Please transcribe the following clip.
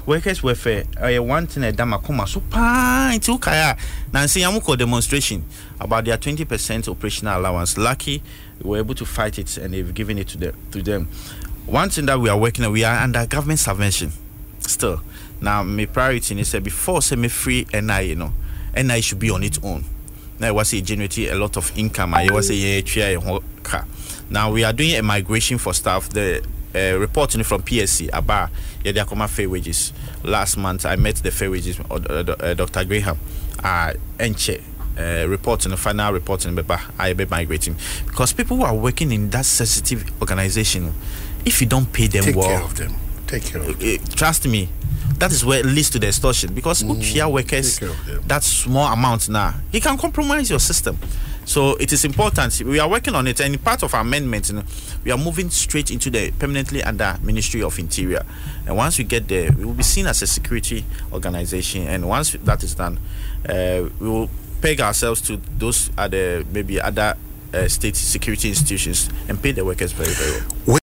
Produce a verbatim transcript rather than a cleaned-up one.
workers welfare uh, one thing that makoma so pa into kaya now see amuko demonstration about their twenty percent operational allowance. Lucky we were able to fight it and they've given it to the to them. One thing that we are working on, we are under government subvention still. Now my priority is say before say me free N I, you know, N I should be on its own. Now it was a generating a lot of income. I was a yeah, now we are doing a migration for staff. The uh, reporting from P S C about yeah, they are coming fair wages. Last month I met the fair wages uh, uh, Doctor Graham uh Enche uh, reporting the final reporting but I be migrating because people who are working in that sensitive organization, if you don't pay them take well, care of them. Take care of them. Uh, trust me, that is where it leads to the extortion because mm, share workers that small amount now, you can compromise your system. So it is important. We are working on it, and in part of our amendment, you know, we are moving straight into the permanently under Ministry of Interior. And once we get there, we will be seen as a security organization. And once that is done, uh, we will peg ourselves to those other maybe other uh, state security institutions and pay the workers very very well.